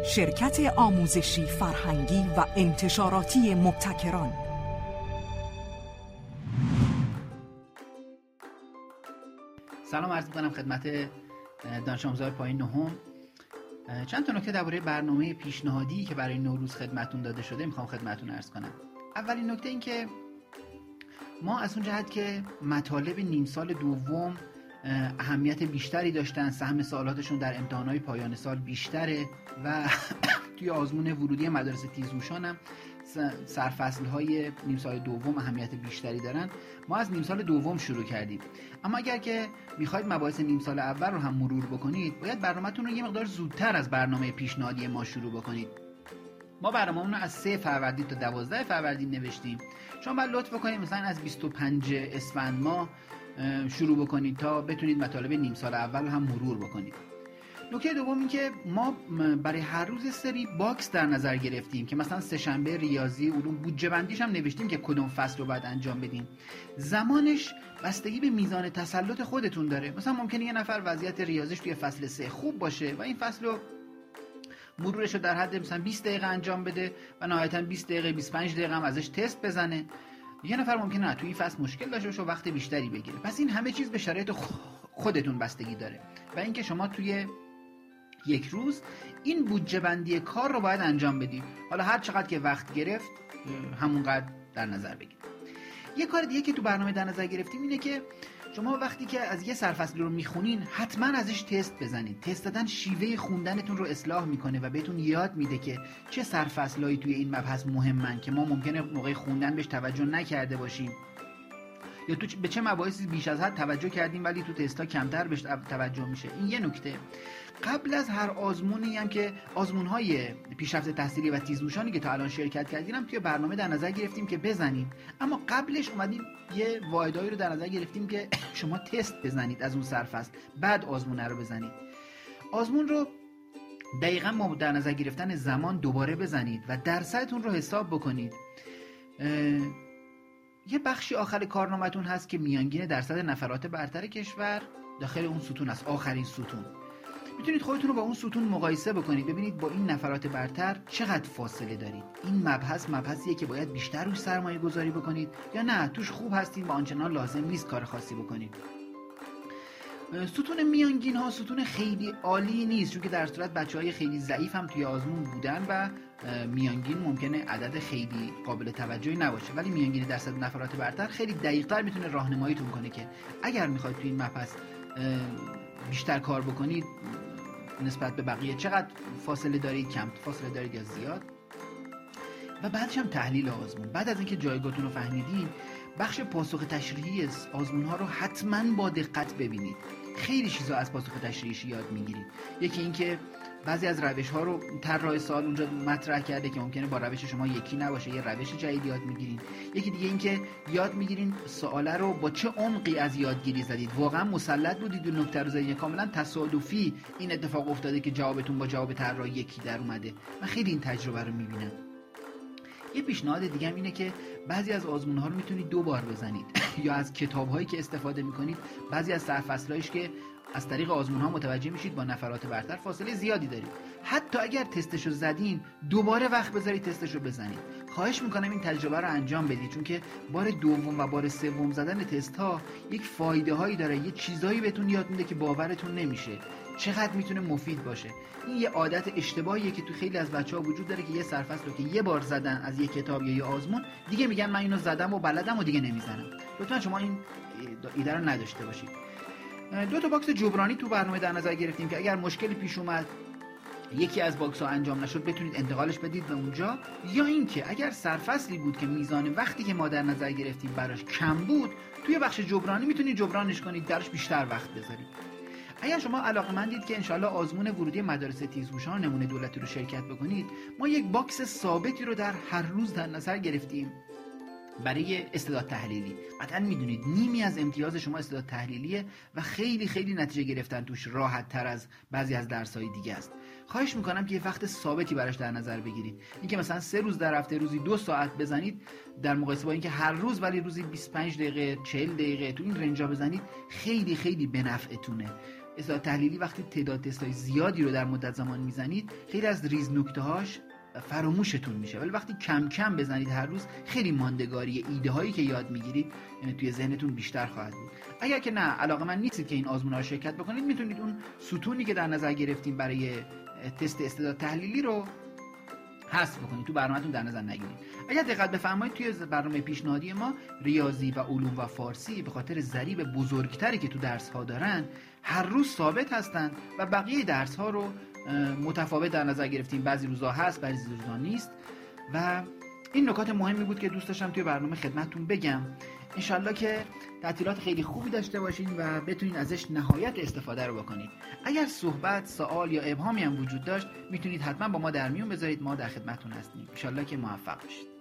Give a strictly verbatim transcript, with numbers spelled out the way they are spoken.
شرکت آموزشی فرهنگی و انتشاراتی مبتکران. سلام عرض می‌کنم خدمت دانش آموزان پایین نهم. چند تا نکته درباره برنامه پیشنهادی که برای نوروز خدمتتون داده شده میخوام خدمتتون عرض کنم. اولین نکته این که ما از اون جهت که مطالب نیم سال دوم اهمیت بیشتری داشتن، سهم سوالاتشون در امتحانات پایان سال بیشتره و توی آزمون ورودی مدارس تیزهوشان هم سرفصل‌های نیم سال دوم اهمیت بیشتری دارن. ما از نیم سال دوم شروع کردیم، اما اگر که میخواید مباحث نیم سال اول رو هم مرور بکنید، باید برنامه‌تون رو یه مقدار زودتر از برنامه پیشنهادی ما شروع بکنید. ما برنامه‌مون رو از سه فروردین تا دوازده فروردین نوشتیم. شما باید لطف بکنید مثلا از بیست و پنجم اسفند ماه شروع بکنید تا بتونید مطالب نیم سال اول هم مرور بکنید. نکته دوم این که ما برای هر روز سری باکس در نظر گرفتیم که مثلا سه‌شنبه ریاضی علوم بودجه بندیش هم نوشتیم که کدوم فصل رو باید انجام بدیم. زمانش بستگی به میزان تسلط خودتون داره. مثلا ممکنه یه نفر وضعیت ریاضیش توی فصل سه خوب باشه و این فصل رو مرورش رو در حد مثلا بیست دقیقه انجام بده و نهایتا بیست دقیقه بیست و پنج دقیقه هم ازش تست بزنه. یه نفر ممکنه نه توی این فصل مشکل داشته باشه و وقت بیشتری بگیره. پس این همه چیز به شرایط خودتون بستگی داره و اینکه شما توی یک روز این بودجه بندی کار رو باید انجام بدید. حالا هر چقدر که وقت گرفت همونقدر در نظر بگیرید. یه کار دیگه که تو برنامه در نظر گرفتیم اینه که شما وقتی که از یه سرفصل رو میخونین حتما ازش تست بزنید. تست دادن شیوه خوندنتون رو اصلاح میکنه و بهتون یاد میده که چه سرفصلایی توی این مبحث مهمن که ما ممکنه موقع خوندن بهش توجه نکرده باشیم، یا تو به چه مباحثی بیش از حد توجه کردیم ولی تو تستا کمتر بهش توجه میشه. این یه نکته. قبل از هر آزمونی هم که آزمون‌های پیشرفت تحصیلی و تیزهوشانی که تا الان شرکت کردیم توی برنامه در نظر گرفتیم که بزنیم، اما قبلش اومدیم یه واحدایی رو در نظر گرفتیم که شما تست بزنید از اون سرفصل، بعد آزمون رو بزنید. آزمون رو دقیقاً ما در نظر گرفتن زمان دوباره بزنید و درصدتون رو حساب بکنید. یه بخشی آخر کارنامه‌تون هست که میانگین درصد نفرات برتر کشور داخل اون ستون است، آخرین ستون. میتونید خودتون رو با اون ستون مقایسه بکنید، ببینید با این نفرات برتر چقدر فاصله دارید. این مبحث مبحثیه که باید بیشتر روش سرمایه گذاری بکنید یا نه توش خوب هستید و آنچنان لازم نیست کار خاصی بکنید. ستون میانگین ها ستون خیلی عالی نیست، چون که در صورت بچهای خیلی ضعیف هم توی آزمون بودن و میانگین ممکنه عدد خیلی قابل توجهی نباشه، ولی میانگین درصد نفرات برتر خیلی دقیق‌تر میتونه راهنماییتون کنه که اگر میخواید توی این مبحث بیشتر کار بکنید نسبت به بقیه چقدر فاصله دارید، کم فاصله دارید یا زیاد. و بعدش هم تحلیل آزمون. بعد از اینکه جایگاهتون رو فهمیدین، بخش پاسخ تشریحی آزمون ها رو حتما با دقت ببینید. خیلی چیزا از پاسخ تشریحیش یاد میگیرید. یکی اینکه بعضی از روش ها رو طراح سوال اونجا مطرح کرده که ممکنه با روش شما یکی نباشه، یه روش جدید یاد میگیرین. یکی دیگه اینکه یاد میگیرین سواله رو با چه عمقی از یادگیری زدید، واقعا مسلط بودید و نکته رو زدید، کاملا تصادفی این اتفاق افتاده که جوابتون با جواب طراح یکی در اومده. من خیلی این تجربه رو میبینم. یه پیشنهاد دیگه هم اینه که بعضی از آزمون‌ها رو میتونید دو بار بزنید یا از کتاب‌هایی که استفاده میکنید بعضی از سرفصل‌هایش که از طریق آزمون‌ها متوجه میشید با نفرات برتر فاصله زیادی دارید. حتی اگر تستشو زدین دوباره وقت بذارید تستشو بزنید. خواهش میکنم این تجربه رو انجام بدید، چون که بار دوم و بار سوم زدن تست‌ها یک فایده هایی داره، یه چیزایی بهتون یاد میده که باورتون نمیشه چقدر میتونه مفید باشه. این یه عادت اشتباهیه که تو خیلی از بچه‌ها وجود داره که یه سرفصل رو که یه بار زدن از یه کتاب یا یه آزمون دیگه میگن من اینو زدم و بلدم و دیگه نمیزنم. لطفاً شما این ایده رو نداشته باشید. دو تا باکس جبرانی تو برنامه در نظر گرفتیم که اگر مشکلی پیش اومد یکی از باکس ها انجام نشد بتونید انتقالش بدید به اونجا، یا اینکه اگر سرفصلی بود که میزان وقتی که ما در نظر گرفتیم براش کم بود توی بخش جبرانی میتونید جبرانش کنید، درش بیشتر وقت بذارید. اگر شما علاقه‌مندید که انشالله آزمون ورودی مدارس تیزهوشان نمونه دولتی رو شرکت بکنید، ما یک باکس ثابتی رو در هر روز در نظر گرفتیم برای استعداد تحلیلی. قطعا میدونید نیمی از امتیاز شما استعداد تحلیلیه و خیلی خیلی نتیجه گرفتن توش راحت تر از بعضی از درس‌های دیگه است. خواهش میکنم که یه وقت ثابتی براش در نظر بگیرید. اینکه مثلا سه روز در هفته روزی دو ساعت بزنید در مقایسه با اینکه هر روز ولی روزی بیست و پنج دقیقه چهل دقیقه تو این رنجا بزنید خیلی خیلی به نفعتونه. استعداد تحلیلی وقتی تعداد تستای زیادی رو در مدت زمان میزنید خیلی از ریز نکته‌هاش فراموشتون میشه، ولی وقتی کم کم بزنید هر روز خیلی ماندگاری ایده هایی که یاد میگیرید یعنی توی ذهنتون بیشتر خواهد بود. اگر که نه علاقه من نیستید که این آزمون‌ها رو شرکت بکنید، میتونید اون ستونی که در نظر گرفتیم برای تست استعداد تحلیلی رو حذف بکنید، تو برنامه‌تون در نظر نگیرید. اگر دقت بفرمایید توی برنامه پیشنهادی ما ریاضی و علوم و فارسی به خاطر ضریب بزرگتری که تو درس‌ها دارن هر روز ثابت هستند و بقیه درس‌ها رو متفاوت در نظر گرفتیم، بعضی روزا هست بعضی روزا نیست و این نکات مهمی بود که دوست داشتم توی برنامه خدمتتون بگم. انشالله که تعطیلات خیلی خوبی داشته باشین و بتونین ازش نهایت استفاده رو بکنید. اگر صحبت، سوال یا ابهامی هم وجود داشت میتونید حتما با ما در میون بذارید، ما در خدمتتون هستیم. انشالله که موفق باشید.